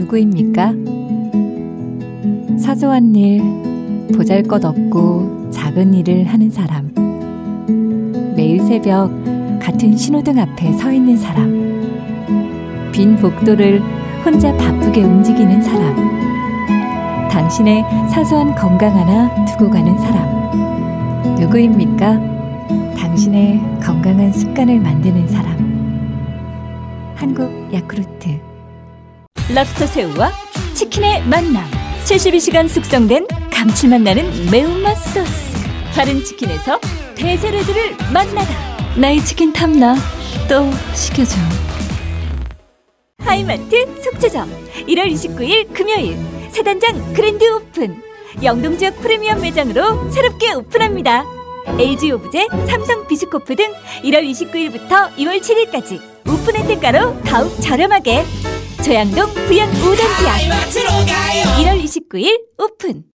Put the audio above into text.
누구입니까? 사소한 일, 보잘것없고 작은 일을 하는 사람. 매일 새벽 같은 신호등 앞에 서 있는 사람. 빈 복도를 혼자 바쁘게 움직이는 사람. 당신의 사소한 건강 하나 두고 가는 사람. 누구입니까? 당신의 건강한 습관을 만드는 사람. 한국 야쿠르트. 랍스터 새우와 치킨의 만남. 72시간 숙성된 감칠맛 나는 매운맛 소스. 다른 치킨에서 대세레드를 만나다. 나의 치킨 탐나. 또 시켜줘. 하이마트 속초점 1월 29일 금요일 세단장 그랜드 오픈. 영동 지역 프리미엄 매장으로 새롭게 오픈합니다. LG 오브제, 삼성 비스코프 등 1월 29일부터 2월 7일까지 오픈 혜택가로 더욱 저렴하게. 조양동 부연 5단지역 1월 29일 오픈.